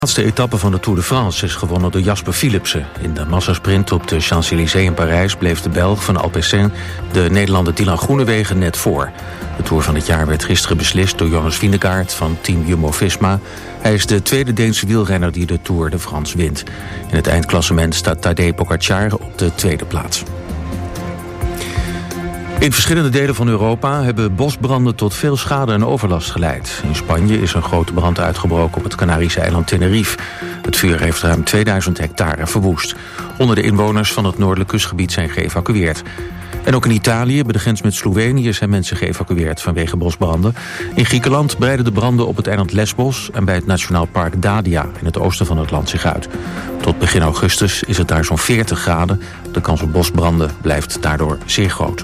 De laatste etappe van de Tour de France is gewonnen door Jasper Philipsen. In de massasprint op de Champs-Élysées in Parijs bleef de Belg van Alpecin de Nederlander Dylan Groenewegen net voor. De Tour van het jaar werd gisteren beslist door Jonas Vingegaard van team Jumbo-Visma. Hij is de tweede Deense wielrenner die de Tour de France wint. In het eindklassement staat Tadej Pogačar op de tweede plaats. In verschillende delen van Europa hebben bosbranden tot veel schade en overlast geleid. In Spanje is een grote brand uitgebroken op het Canarische eiland Tenerife. Het vuur heeft ruim 2000 hectare verwoest. Honderden inwoners van het noordelijk kustgebied zijn geëvacueerd. En ook in Italië, bij de grens met Slovenië, zijn mensen geëvacueerd vanwege bosbranden. In Griekenland breiden de branden op het eiland Lesbos en bij het Nationaal Park Dadia in het oosten van het land zich uit. Tot begin augustus is het daar zo'n 40 graden. De kans op bosbranden blijft daardoor zeer groot.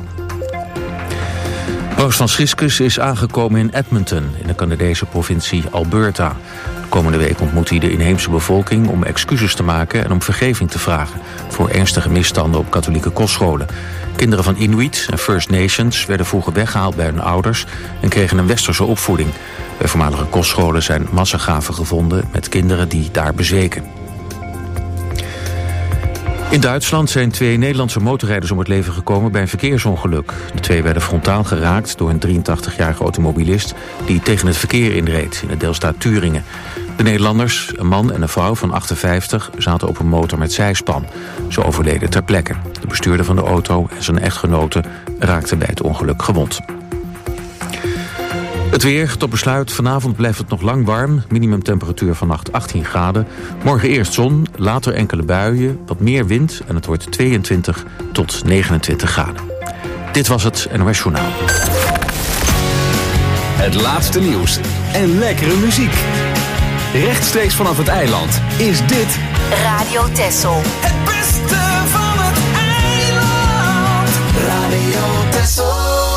Paus Franciscus is aangekomen in Edmonton, in de Canadese provincie Alberta. De komende week ontmoet hij de inheemse bevolking om excuses te maken en om vergeving te vragen voor ernstige misstanden op katholieke kostscholen. Kinderen van Inuit en First Nations werden vroeger weggehaald bij hun ouders en kregen een westerse opvoeding. Bij voormalige kostscholen zijn massagraven gevonden met kinderen die daar bezweken. In Duitsland zijn 2 Nederlandse motorrijders om het leven gekomen bij een verkeersongeluk. De 2 werden frontaal geraakt door een 83-jarige automobilist die tegen het verkeer inreed in de deelstaat Thüringen. De Nederlanders, een man en een vrouw van 58, zaten op een motor met zijspan. Ze overleden ter plekke. De bestuurder van de auto en zijn echtgenote raakten bij het ongeluk gewond. Het weer, tot besluit. Vanavond blijft het nog lang warm. Minimumtemperatuur vannacht 18 graden. Morgen eerst zon, later enkele buien, wat meer wind en het wordt 22 tot 29 graden. Dit was het NOS Journaal. Het laatste nieuws en lekkere muziek. Rechtstreeks vanaf het eiland is dit Radio Texel. Het beste van het eiland. Radio Texel.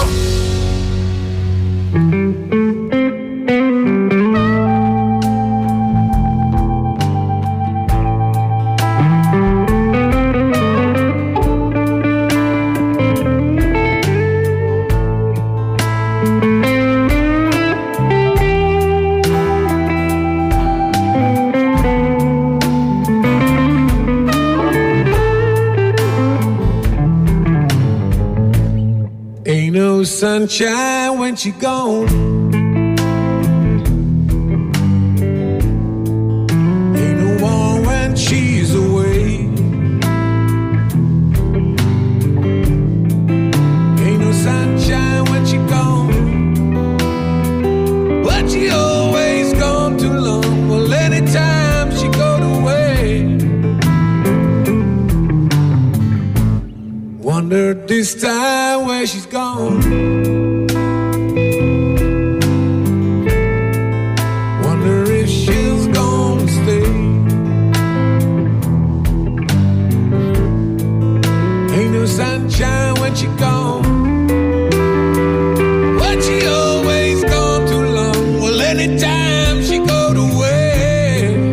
Sunshine when she gone. Ain't no warm when she's away. Ain't no sunshine when she gone. But she always gone too long. Well, anytime she go away. Wonder this time where she's gone. Sunshine when she gone, but she always gone too long. Well, anytime she go away.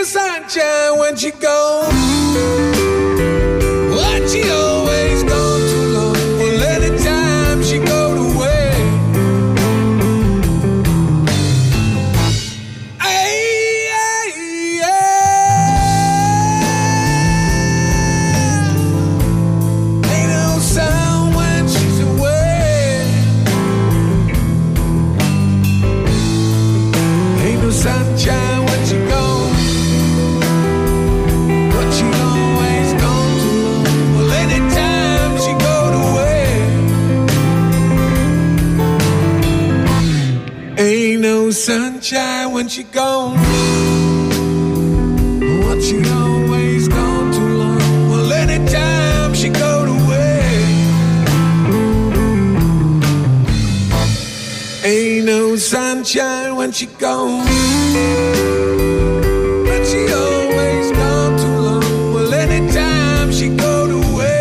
no sunshine when she gone. What she always gone too long. Well, anytime she go away. Ain't no sound when she's away. Ain't no sunshine when she gone. But she always gone too long. Well, anytime she go away. Ain't no sunshine when she gone. But she always gone too long. Well, anytime she go away. Ain't no sunshine when she gone. But she always gone too long. Well, anytime she go away.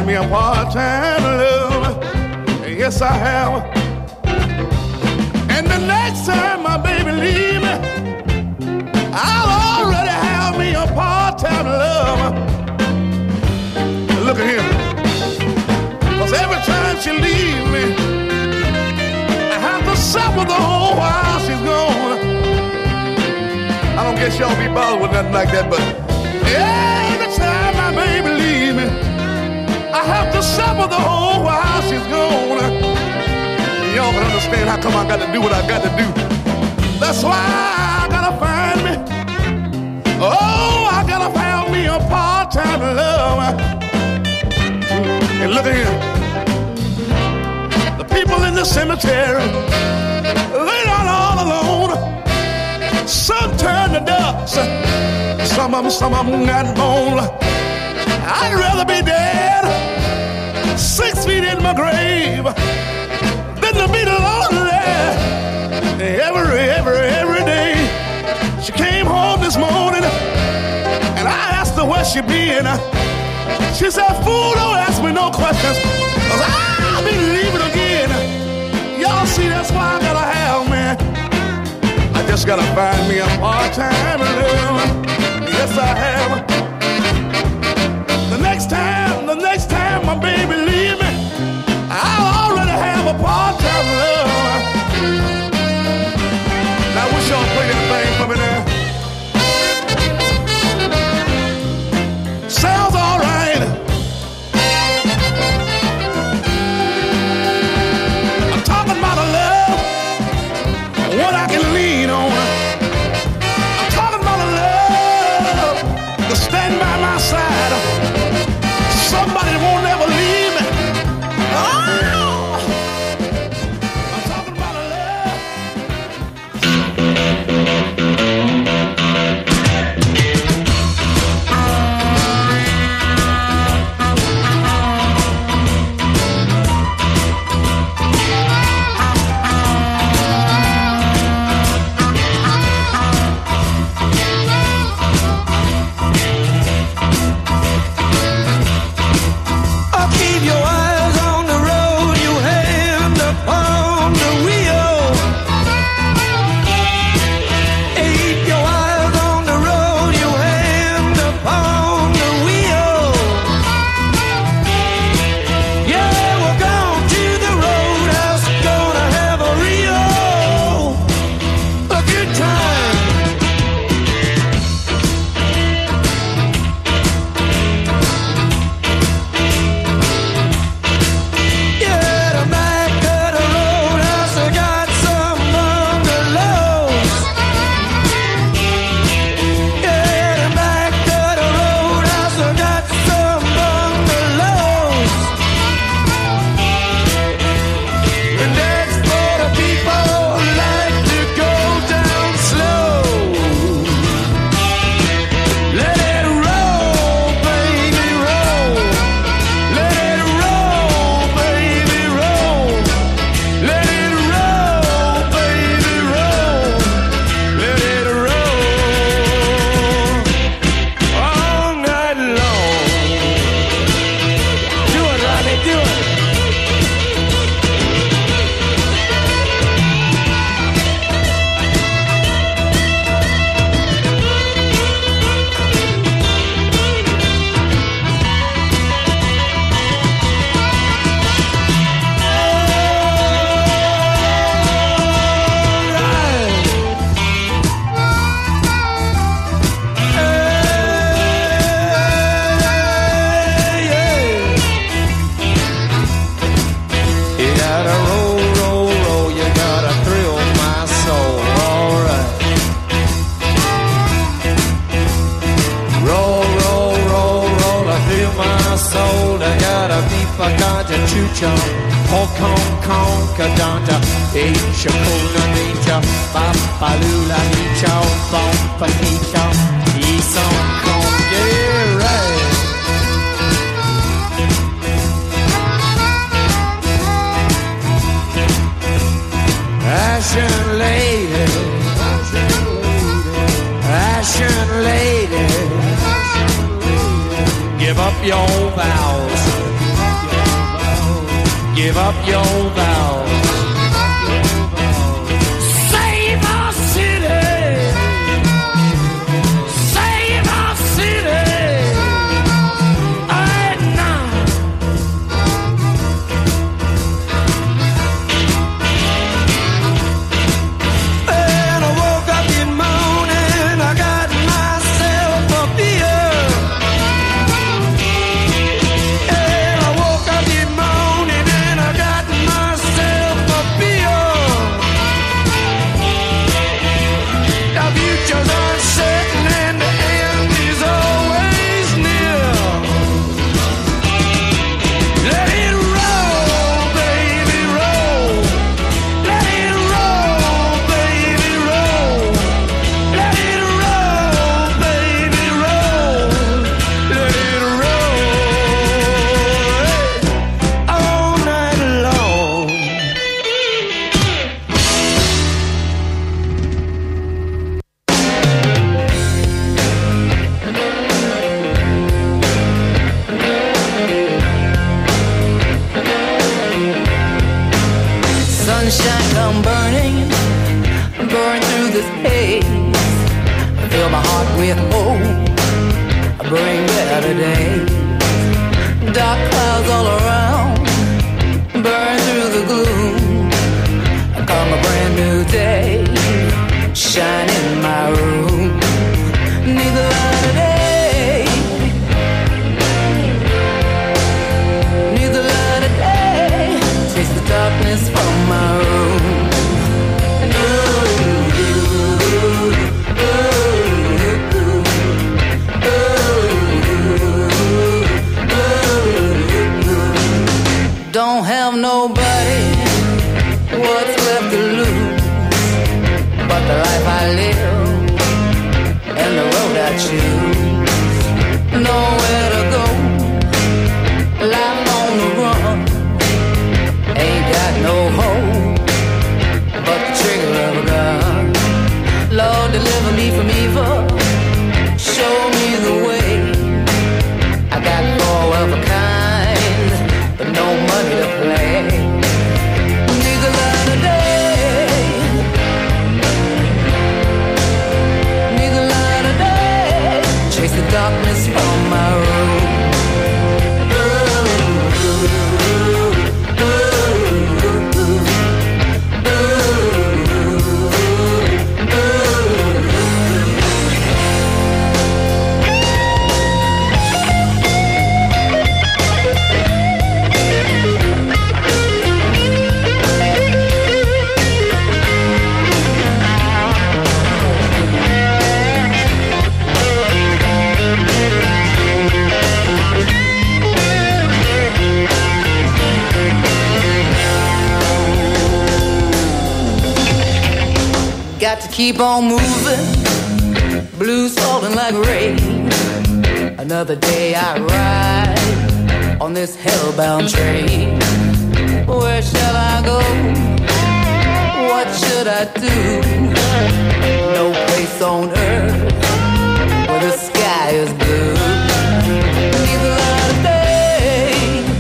find me a part-time love. Yes, I have. And the next time my baby leave me, I'll already have me a part-time love. Look at him. Cause every time she leaves me, I have to suffer the whole while she's gone. I don't guess y'all be bothered with nothing like that, but every time my baby leaves me, I have to suffer the whole while she's gone. Y'all can understand how come I got to do what I got to do. That's why I gotta find me. Oh, I gotta find me a part-time love. And look at here. The people in the cemetery, they're not all alone. Some turn to dust. Some of them got bone. I'd rather be dead 6 feet in my grave than to be lonely every day. She came home this morning and I asked her where she been. She said, fool, don't ask me no questions, cause I'll be leaving again. Y'all see, that's why I gotta have, man. I just gotta find me a part-time love. Yes, I have. The next time my baby leave me, I'll already have a part-time love. Now, I wish y'all play that thing for me now. Sounds all right. I'm talking about a love, what I can lean on. I'm talking about a love to stand by my side. Somebody that won't ever leave me. Oh! I'm talking about a love. Keep your eyes on the road, you hand upon the wheel. Keep your eyes on the road, you hand upon the wheel. Yeah, we're going to the roadhouse, gonna have a good time. Get a back to the roadhouse, I got some bungalows. Get a back to the roadhouse, I got some bungalows. And that's for the people who like to go down slow. Let it roll, baby, roll. Let it roll, baby, roll. Let it roll, baby, roll. Let it roll all night long. Do it, Rodney, do it. You gotta roll, roll, roll, you gotta thrill my soul, alright. Roll, roll, roll, roll, I feel my soul, I gotta be fakata chucha, Hong Kong, Kadanta, Shakuna Ninja, Bapalula Ninja, Bompanika, East Hong Kong, yeah, right. Ashen lady, Ashen lady, give up your vows. give up your vows. Save our city, save our city, right now. And I woke up in the morning, I got myself a beer. And I woke up in the morning and I got myself a beer. The future's uncertain and the end is always near. Let it roll, baby, roll. Let it roll, baby, roll. Let it roll, baby, roll. Let it roll all night long. Sunshine come burning, burn through this haze. Fill my heart with hope, bring better days. Dark clouds all around, burn through the gloom. Come a brand new day, shine in my room. Need the light of day, need the light of day. Taste the darkness from my room. Don't have nobody, what's left to lose but the life I live and the road I choose. Nowhere to go, life on the run. Ain't got no hope but the trigger of a gun. Lord, deliver me from evil, show me the way. I got all of a kind, but no money to play. Need the light of day, need the light of day. Chase the darkness from my room. Got to keep on moving, blues falling like rain. Another day I ride on this hellbound train. Where shall I go? What should I do? No place on earth where the sky is blue. Need the light of day,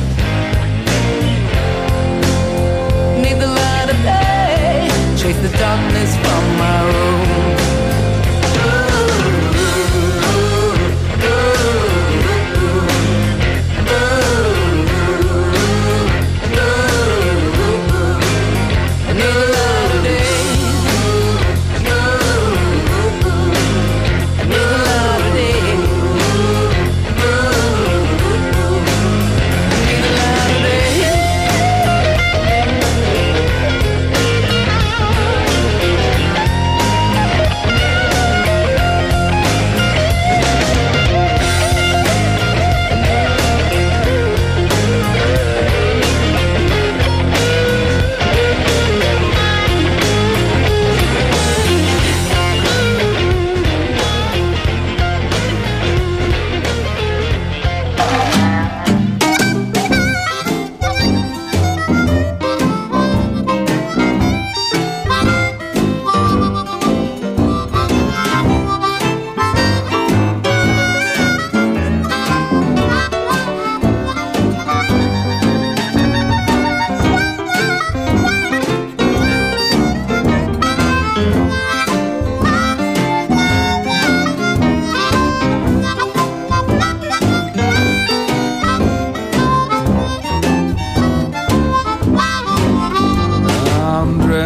need the light of day. Chase the darkness from my room.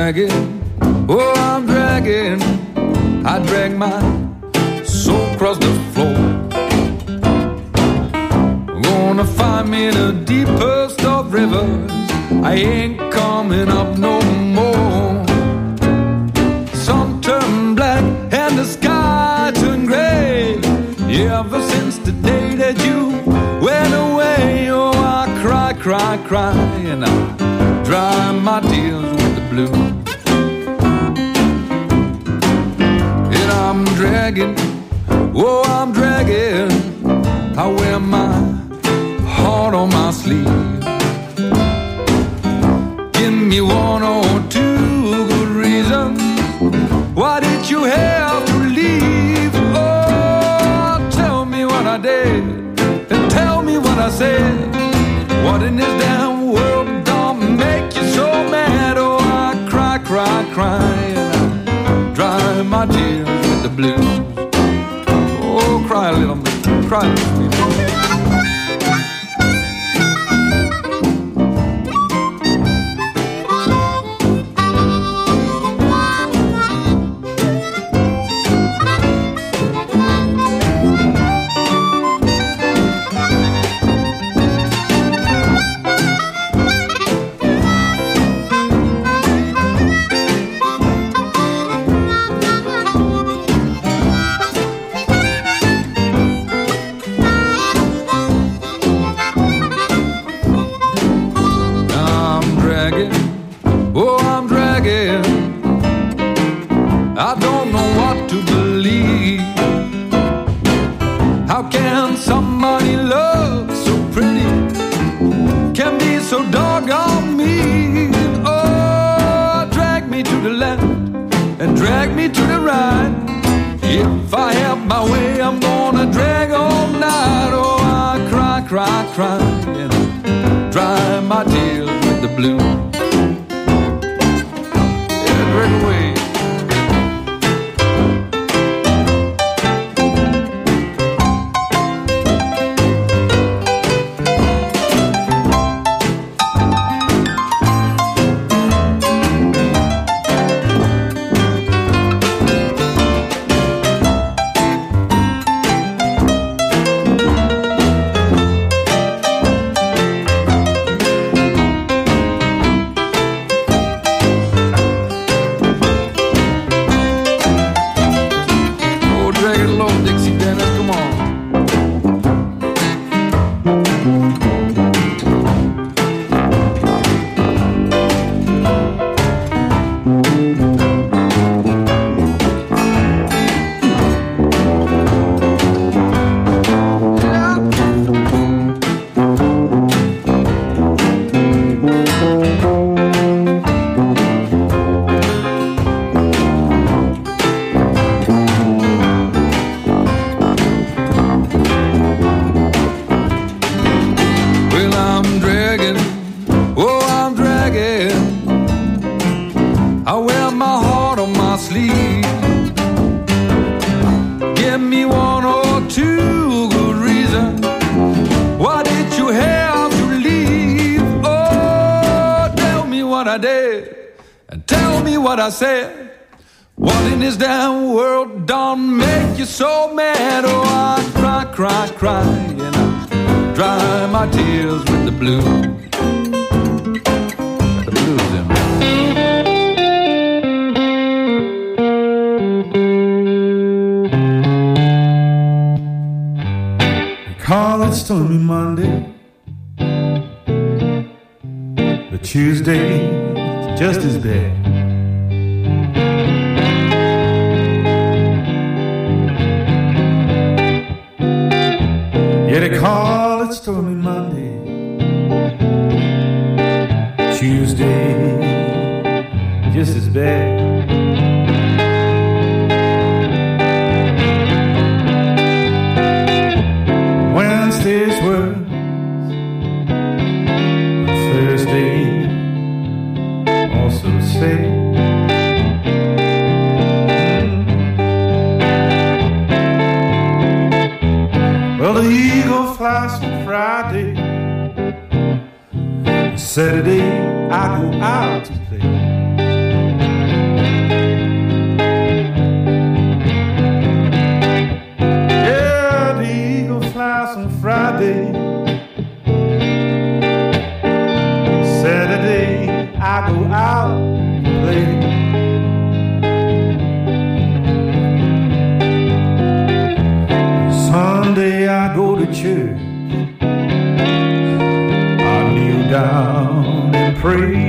dragging, oh, I'm dragging. I drag my soul across the floor. Gonna find me in the deepest of rivers. I ain't coming up no more. Sun turned black and the sky turned gray. Ever since the day that you went away, oh, I cry, cry, cry, and I dry my tears with the blue. And I'm dragging, oh, I'm dragging. I wear my heart on my sleeve. Give me one or two good reasons. Why did you have to leave? Oh, tell me what I did and tell me what I said. What in this damn world don't make you so mad? Oh, I cry, cry, cry, and I dry my tears with the blues. Oh, cry a little bit, cry a little bit. I don't know what to believe. How can somebody love so pretty, can be so doggone mean? Oh, drag me to the left and drag me to the right. If I have my way, I'm gonna drag all night. Oh, I cry, cry, cry, and I dry my tears with the blue. Yeah, drag away. I said, what in this damn world don't make you so mad? Oh, I cry, cry, cry, and I dry my tears with the blues. The blues in me. We call it stormy Monday, but Tuesday's just as bad. Yeah, they call it stormy Monday, Tuesday just as bad. Wednesday's worse, Thursday also sad. Well, the eagle flies on Friday, Saturday I go out to play. out to play. Sunday I go to church, I kneel down and pray.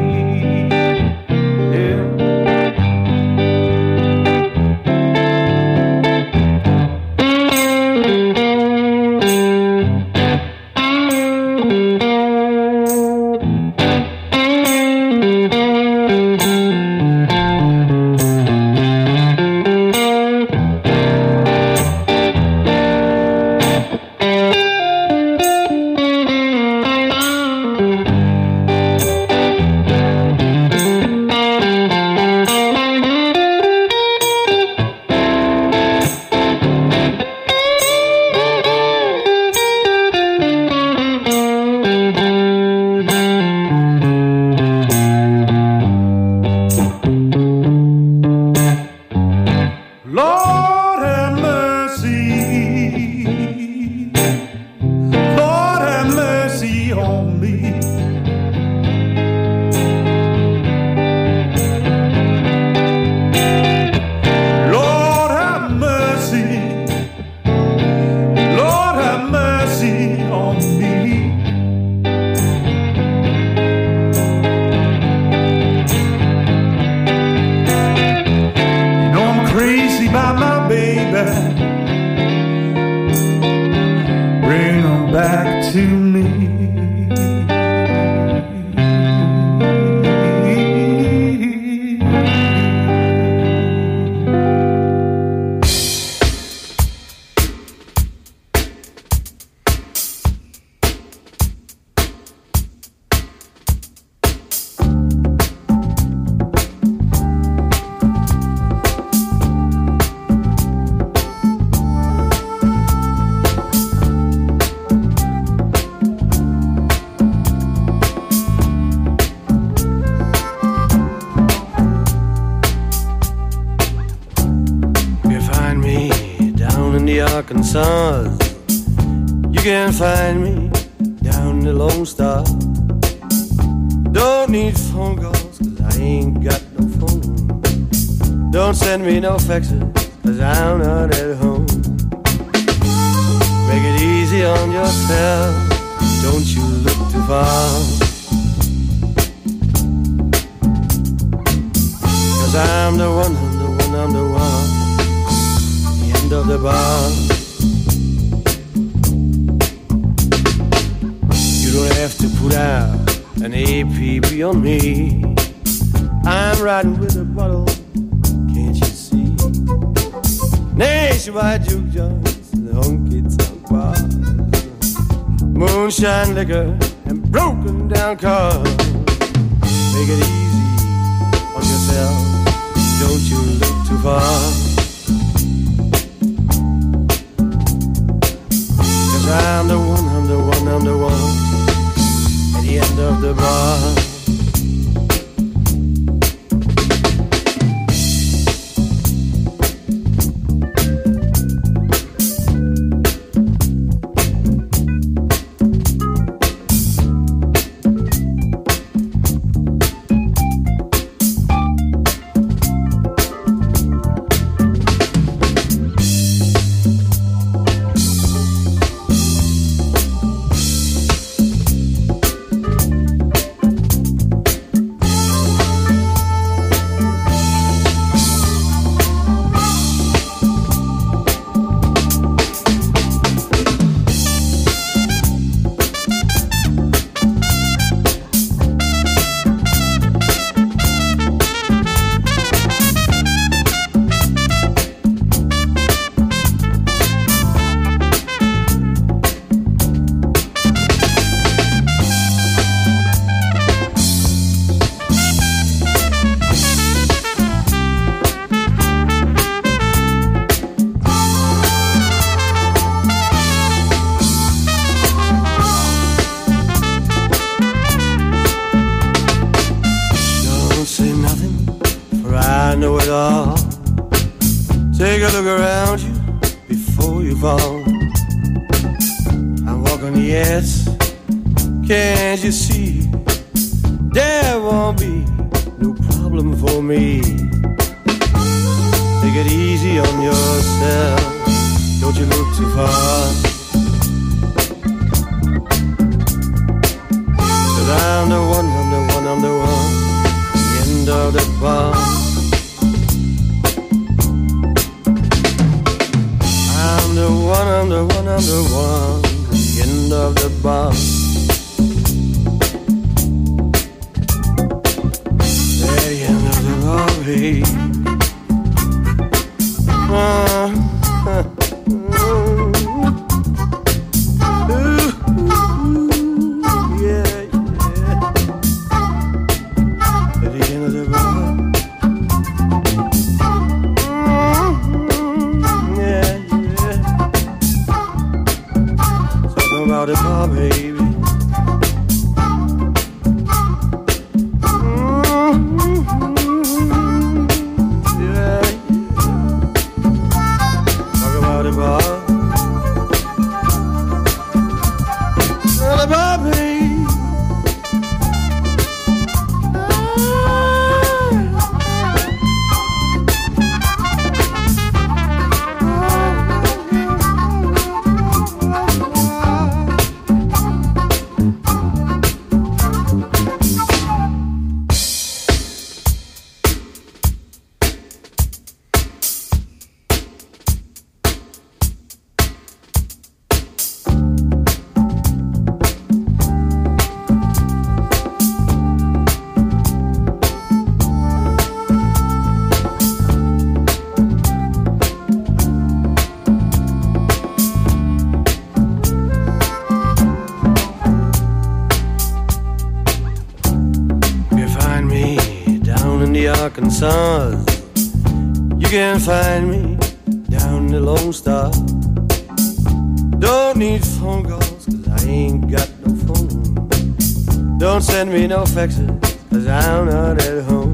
You can find me down the Lone Star. Don't need phone calls, cause I ain't got no phone. Don't send me no faxes, cause I'm not at home. Make it easy on yourself, don't you look too far. Cause I'm the one, I'm the one, I'm the one. The end of the bar. You don't have to put out an APB on me. I'm riding with a bottle, can't you see? Nationwide juke joints and honky-tonk bars, moonshine liquor and broken down cars. Make it easy on yourself, don't you look too far. Cause I'm the one, I'm the one, I'm the one at the end of the bar. Take a look around you before you fall. I'm walking the edge, can't you see? There won't be no problem for me. Take it easy on yourself, don't you look too far. 'Cause I'm the one, I'm the one, I'm the one, the end of the bar. I'm the one, I'm the one, I'm the one, the end of the bar. At the end of the bar, baby. Arkansas, you can find me down the Lone Star. Don't need phone calls, 'cause I ain't got no phone. Don't send me no faxes, 'cause I'm not at home.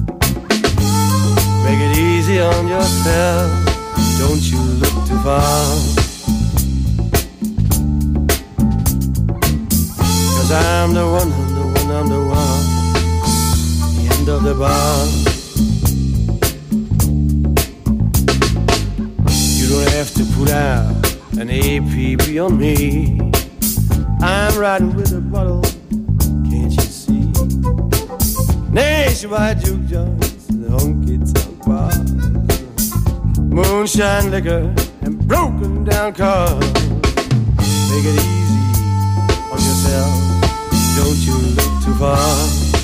Make it easy on yourself, don't you look too far. 'Cause I'm the one, I'm the one, I'm the one, the end of the bar. You don't have to put out an APB on me. I'm riding with a bottle, can't you see? Nationwide juke joints and honky-tonk bars, moonshine liquor and broken down cars. Make it easy on yourself, don't you look too far.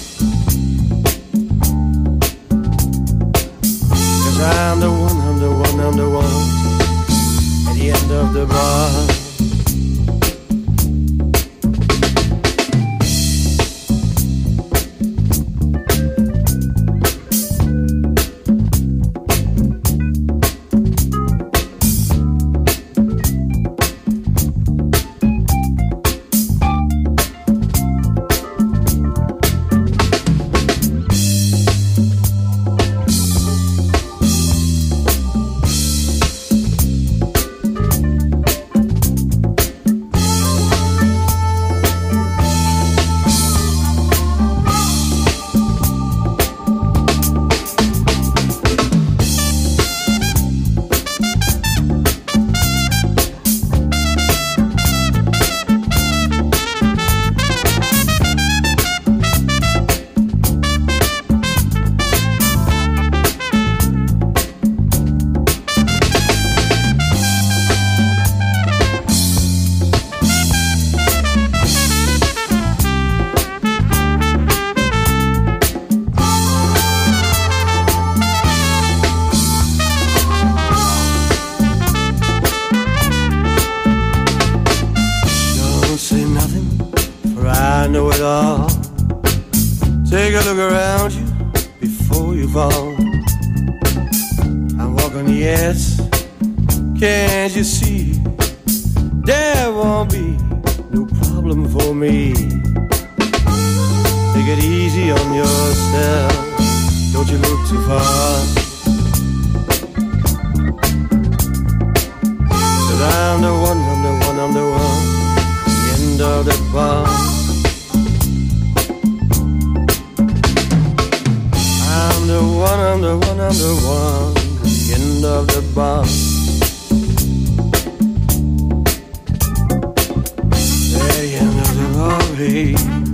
'Cause I'm the one, I'm the one, I'm the one, at the end of the bar. Take a look around you before you fall. I'm walking the edge, can't you see? There won't be no problem for me. Take it easy on yourself, don't you look too far. 'Cause I'm the one, I'm the one, I'm the one, the end of the bar. I'm the one, the end of the bar. The end of the lobby.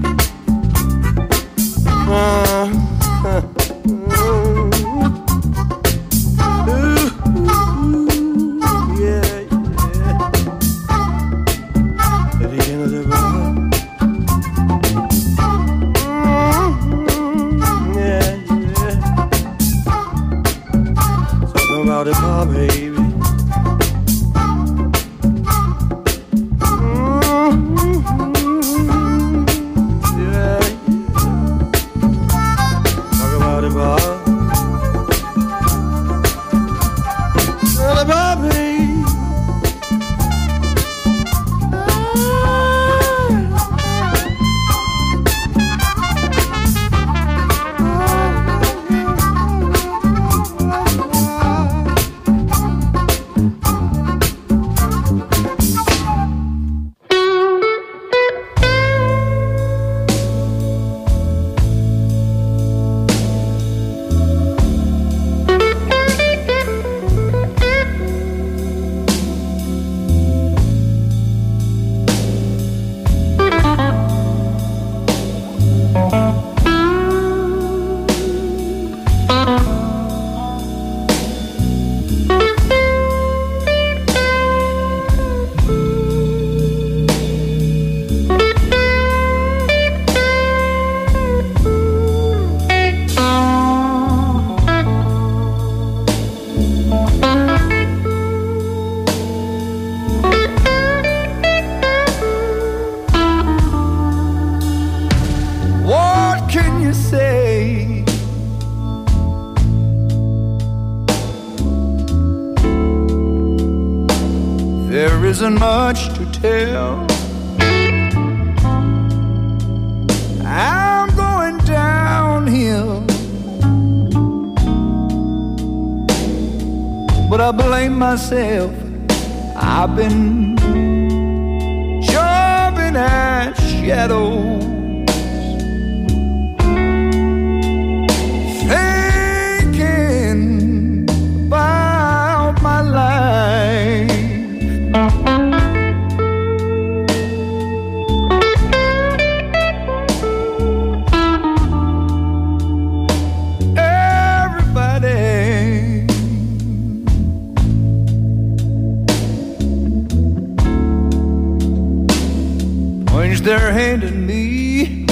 Isn't much to tell. I'm going downhill, but I blame myself. I've been jumping at shadows, thinking about my life. Their hand in me,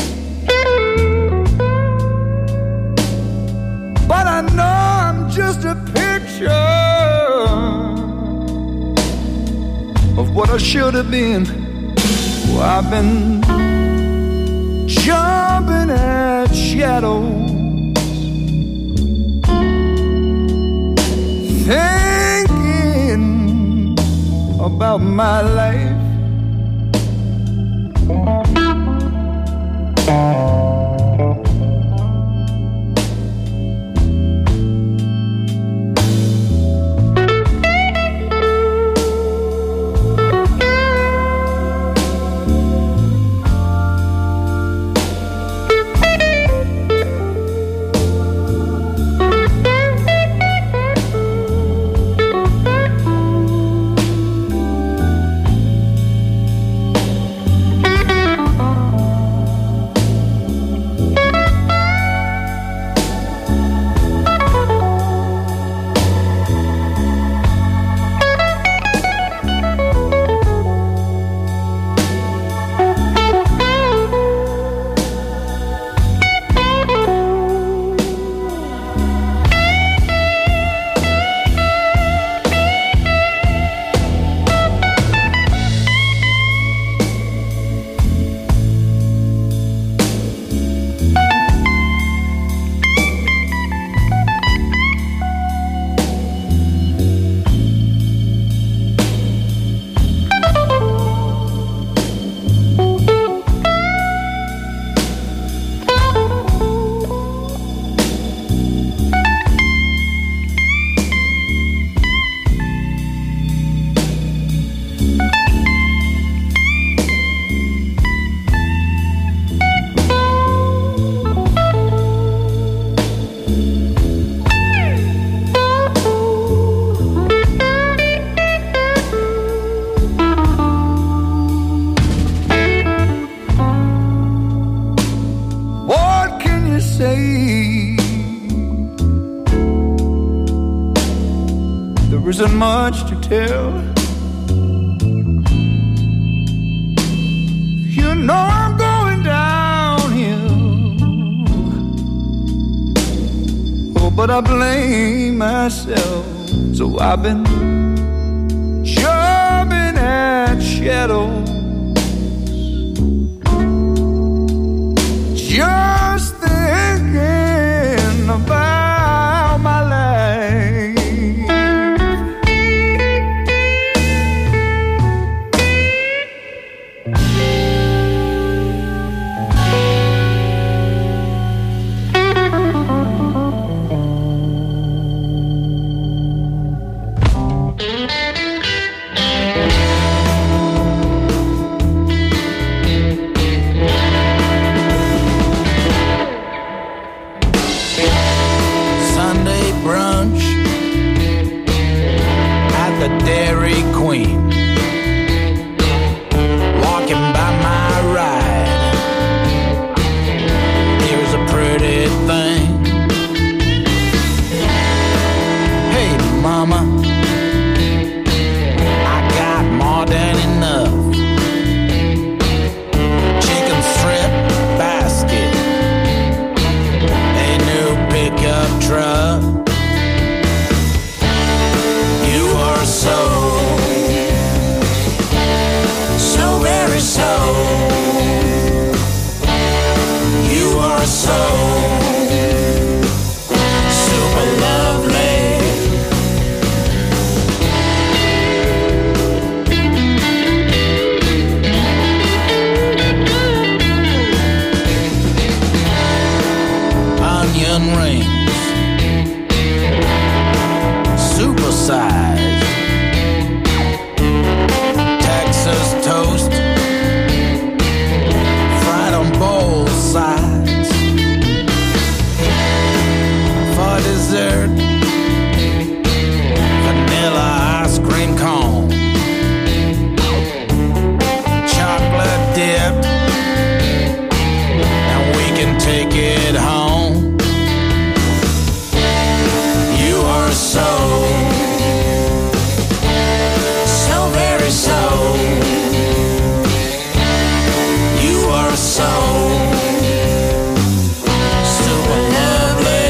but I know I'm just a picture of what I should have been. Oh, I've been jumping at shadows, thinking about my life. there isn't much to tell. You know I'm going downhill. Oh, but I blame myself. So I've been jumping at shadows, just thinking about my life. Dairy Queen, walking by my ride. Here's a pretty thing. Hey mama, I got more than enough. Chicken strip basket, a new pickup truck. So very so. You are so super lovely. Onion rings, supersized. Texas toast, fried on both sides. For dessert, vanilla ice cream cone, chocolate dipped, and we can take it home. You are so very so. You are so super lovely.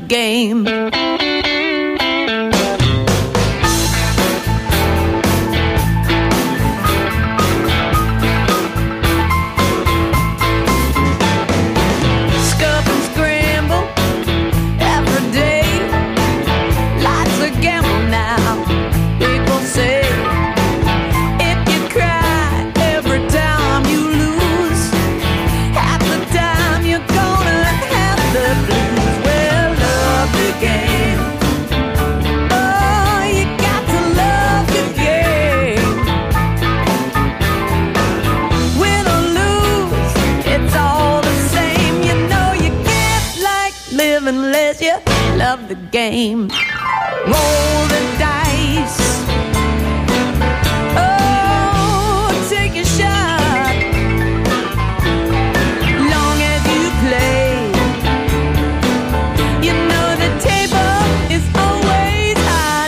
game. Love the game. Roll the dice. Oh, take a shot. Long as you play, you know the table is always hot.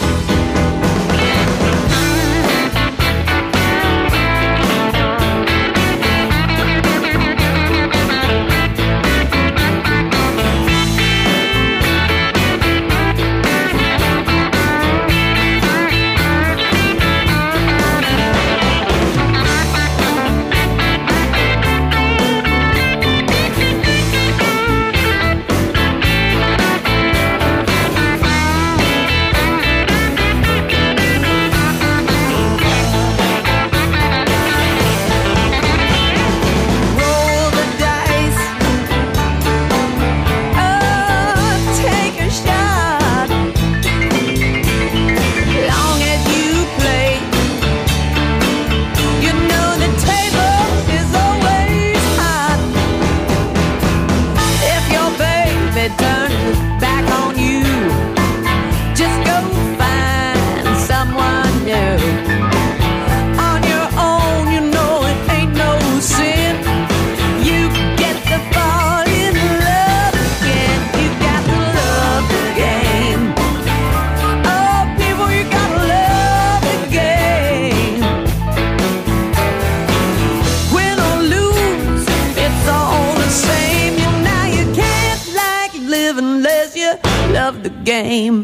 Love the game.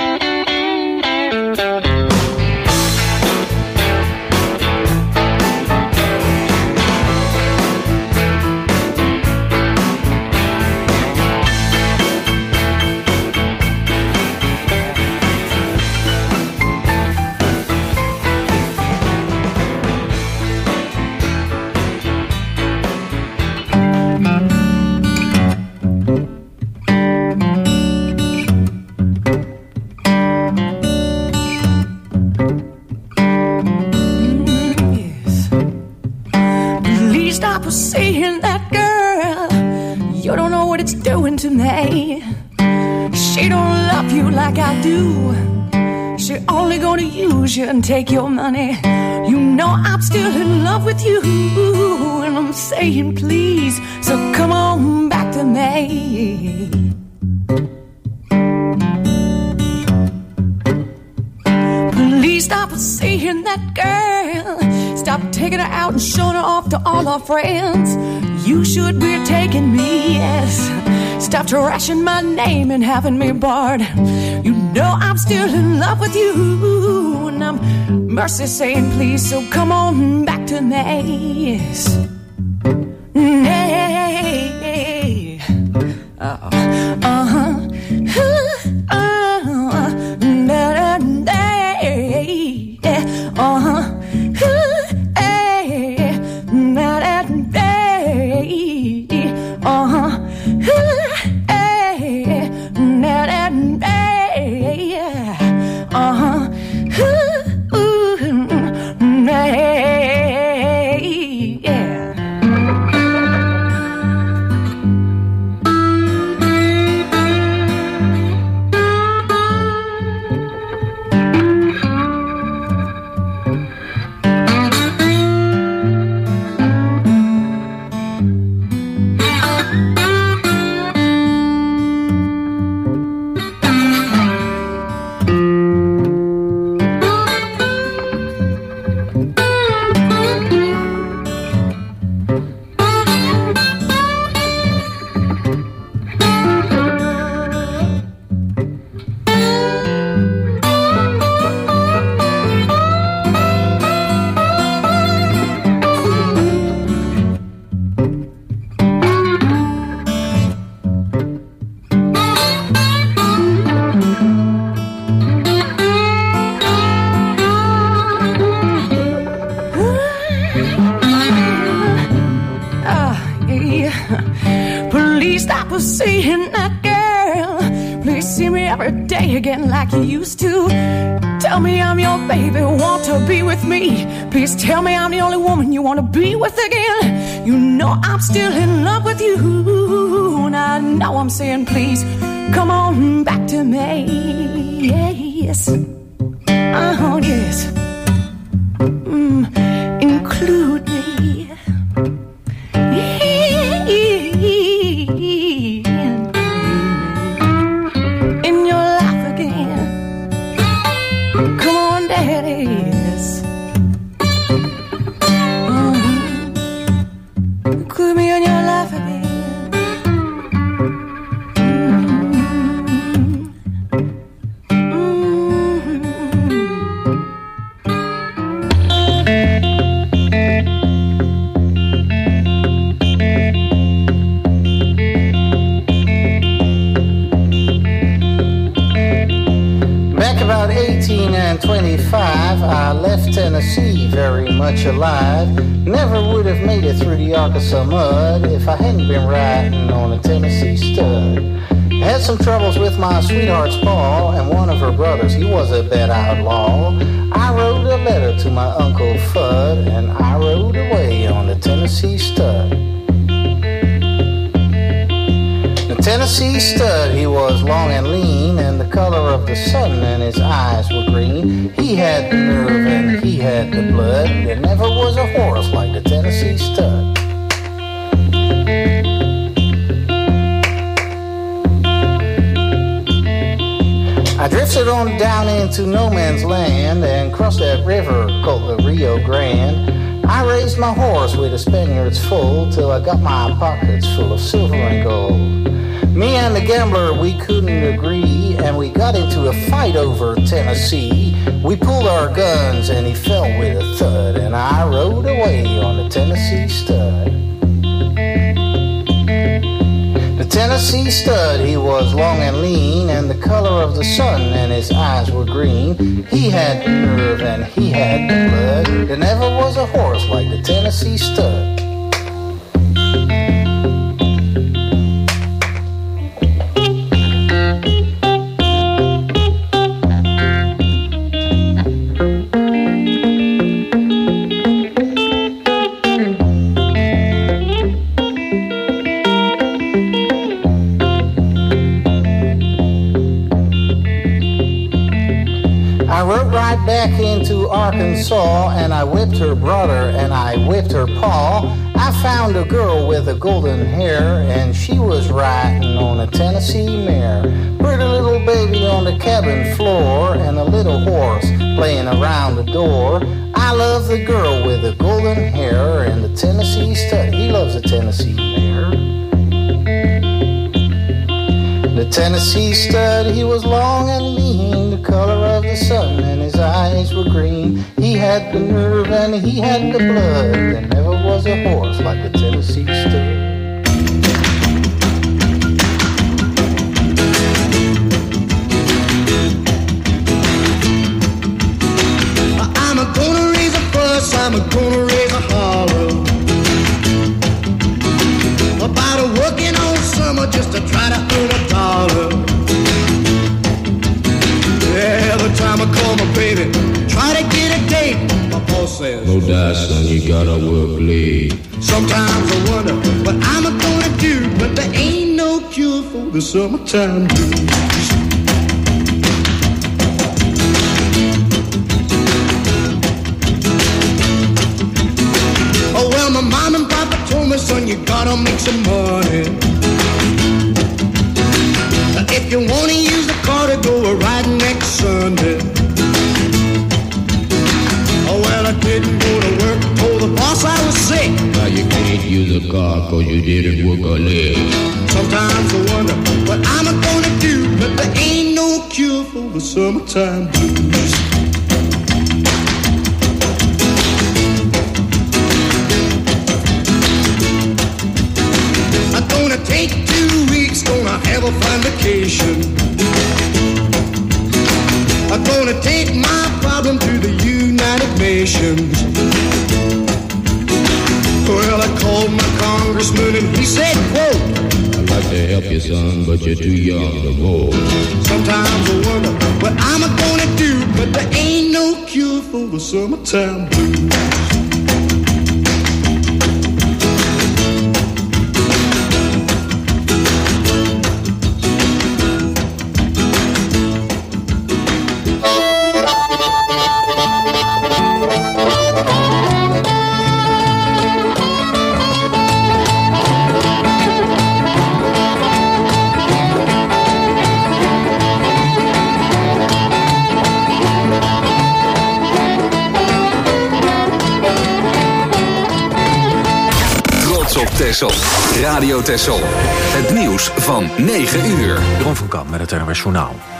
Seeing that girl, you don't know what it's doing to me. She don't love you like I do. She only gonna use you and take your money. You know I'm still in love with you, and I'm saying please, so come on back to me. Please stop seeing that girl. Stop taking her out and showing her off to all our friends. You should be taking me, yes. Stop trashing my name and having me barred. You know I'm still in love with you, and I'm mercy saying please, so come on back to me, yes. Hey, oh, uh-huh. every day again like you used to. Tell me I'm your baby, want to be with me. Please tell me I'm the only woman you want to be with again. You know I'm still in love with you, and I know I'm saying please come on back to me. Yes, oh yes, include me. I left Tennessee very much alive. Never would have made it through the Arkansas mud if I hadn't been riding on a Tennessee stud. Had some troubles with my sweetheart's pa and one of her brothers, he was a bad outlaw. I wrote a letter to my Uncle Fudd and I rode away on the Tennessee stud. The Tennessee stud, he was long and lean and the color of the sun and his eyes were green. He had the nerve and he had the blood. There never was a horse like the Tennessee stud. I drifted on down into no man's land and crossed that river called the Rio Grande. I raised my horse with the Spaniards full till I got my pockets full of silver and gold. Me and the gambler, we couldn't agree, and we got into a fight over Tennessee. We pulled our guns and he fell with a thud, and I rode away on the Tennessee stud. The Tennessee stud, he was long and lean, and the color of the sun and his eyes were green. He had the nerve and he had the blood. There never was a horse like the Tennessee stud. Back into Arkansas and I whipped her brother and I whipped her pa. I found a girl with a golden hair and she was riding on a Tennessee mare. Pretty little baby on the cabin floor and a little horse playing around the door. I love the girl with the golden hair and the Tennessee stud. He loves a Tennessee mare. The Tennessee stud, he was long and lean, the color of the sun and his eyes were green. He had the nerve and he had the blood. There never was a horse like the Tennessee stud. I'm gonna raise a fuss, I'm gonna raise a holler about a working all summer just to try to earn a dollar. Every time I call my baby, try to get a date, my boss says, no die, son, you gotta work late. Sometimes I wonder what I'm gonna do, but there ain't no cure for the summertime blues. Oh well, my mom and papa told me, son, you gotta make some money. If you wanna use the car to go a riding next Sunday. Oh well, I didn't go to work, told the boss I was sick. Now you can't use a car cause you didn't work a leg. Sometimes I wonder what I'm gonna do, but there ain't no cure for the summertime blues. I'm gonna take 2 weeks, gonna have a fine vacation. I'm gonna take my problem to the United Nations. Well, I called my congressman and he said, quote, I'd like like to help you, son, but you're too young to vote. Sometimes I wonder what I'm gonna do, but there ain't no cure for the summertime blues. Texel. Radio Texel. Het nieuws van 9 uur. Jeroen van Kamp met het NOS Journaal.